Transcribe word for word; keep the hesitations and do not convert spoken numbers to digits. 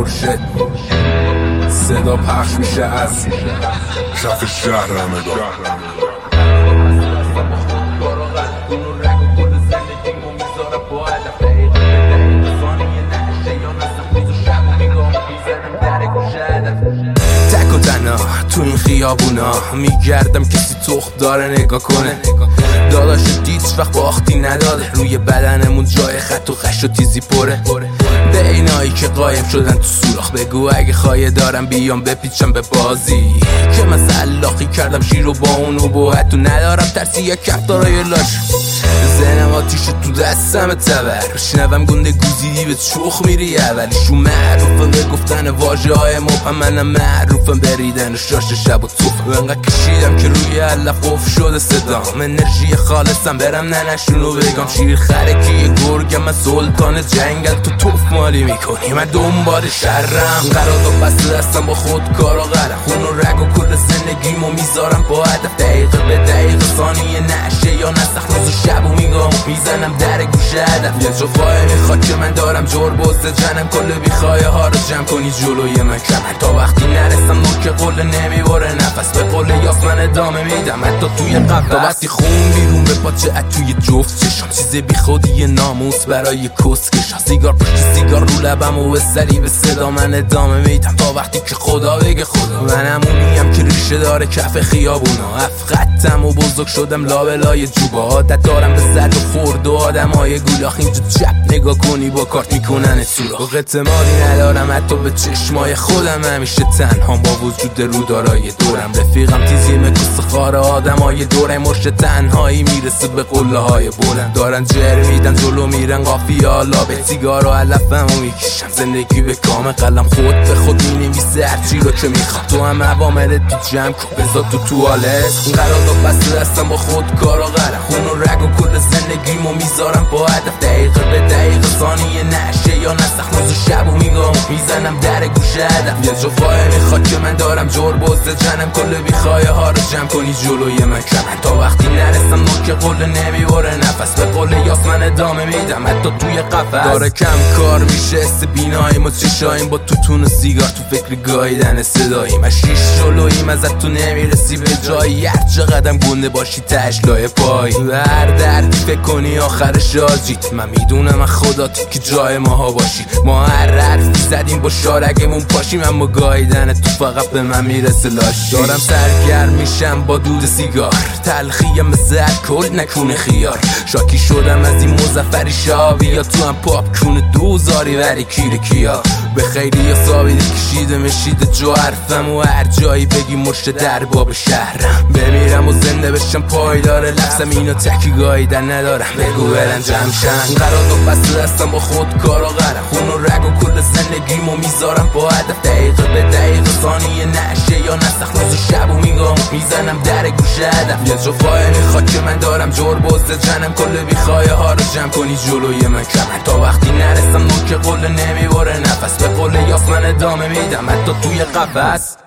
مرشد صدا پخش میشه از کف شهر همدان. تک و تنها تو این خیابونا میگردم کسی تخم داره نگاه کنه. داداش دید وقت باختی نداده، روی بدنمون جای خط و خش و تیزی پره. به اینایی که قایم شدن تو سوراخ بگو اگه خواهی دارم بیام بپیچم به بازی که من سلاخی کردم شیر و با اونو باید تو ندارم ترسی یا کفتارای لاش. زنم آتیشو تو دستم تبر بشنوم گنده گوزیدی به چوخ میری اولیشون معروفم به گفتن واژه های مبهم، منم معروفم بریدن و شاش شب و توف. انقدر کشیدم که روی علف قف شده صدام، انرژی خالصم برم ننشونو بگم شیر خرکی گرگم من سلطان جنگل تو توف مالی میکنی من دنبال شرم. قرار و بسته دستم با خود کار و قرم خون و رگ و کل زندگیمو میذارم با هدف دقیقه به دقیقه ثانیه نشه یا نسخ روز و شب و میگم میزنم در گوش هدف. یه جو خواهی میخواد که من دارم جور بزده جنم کل بیخواه ها رو جمع کنی جلوی من کمن تا وقتی نرسم نوک قله نمیباره نفس به قله یاس من ادامه میدم حتی توی قفص. تا وقتی خون بیرون به پاچه ات توی جفت چشم چیز بی خودی ناموس برای کسکشا. سیگار پشت سیگار رو لبم و به سری به صدا من ادامه میدم تا وقتی که خدا بگه خدا. منم اونیم که ریشه داره کف خیابونا افقدتم و بزرگ شدم لابلای جوبا. عادت دارم به زد و خورد و آدم های گولاخ اینجا چپ نگاه کنی با کارت میکنن سوراخ. اعتمادی ندارم حتی به چشمای خودم، همیشه تنها با وجود رودارای دورم. رفیقم تیزی مکس خاره آدم های دوره مرشد تنهایی میرسه به قله های بلند. دارن جر میدن جلو میرن قافیه حالا به سیگار و علفم و میکشم زندگی به کام قلم خود به خود مینویسه هرچی رو که میخوام. تو هم عوامل تو جمع کن بذار تو توالت قرار و بسته دستم با خود کار و قرم خون و رگ و کل زندگیمو میذارم با هدف دقیقه به دقیقه ثانیه نشه یا نسخ روز و شب و میگم میزنم در گوش هدف. یه جو خواهی میخواد که من دارم جور بزده جنم کل بیخواه ها رو جمع کنی جلوی من کمن تا وقتی نرسم نوک قله نمیباره نفس به قله یاس من ادامه میدم حتی توی قفص. داره کم کار میشه است بیناییم و چشاییم با توتون و سیگار تو فکر گاییدن صداییم. از شیش جلوییم ازت تو نمیرسی به جایی هر چه قدم گنده باشی تش لای پای. هر دردی فکر کنی آخرش آجیت من میدونم من خداتی که جای ماها باشی. ما هر حرفی زدیم با شارگمون پاشیم اما گاییدن تو فقط به من میرسه لاشی. دارم سرگرم میشم با دود سیگار تلخیم مثل الکل نکونه خیار. شاکی شدم از این مظفری شابی یا تو هم پاپ کونه دوزاری وری کیر کیا. به خیلی یا ثابت کشیده مشیده جو حرفم و هر جایی بگی مرشد در باب شهرم. بمیرم و زنده بشم پایدار لفظم اینو تکی گاییدن ندارم بگو برن جمشن. قرار و بسته دستم با خود کار و قرم خون و رگ و کل زندگیمو میذارم با هدف دقیقه به دقیقه ثانیه نشه یا نسخ روز و شب و میگم میزنم در گوش هدف. یه جو خواهی میخواد که من دارم جور بزده جنم کل بیخواه ها رو جمع کنی جلوی من کمن تا وقتی نرسم نوک قله نمیباره نفس به قله یاس من ادامه میدم حتی توی قفص.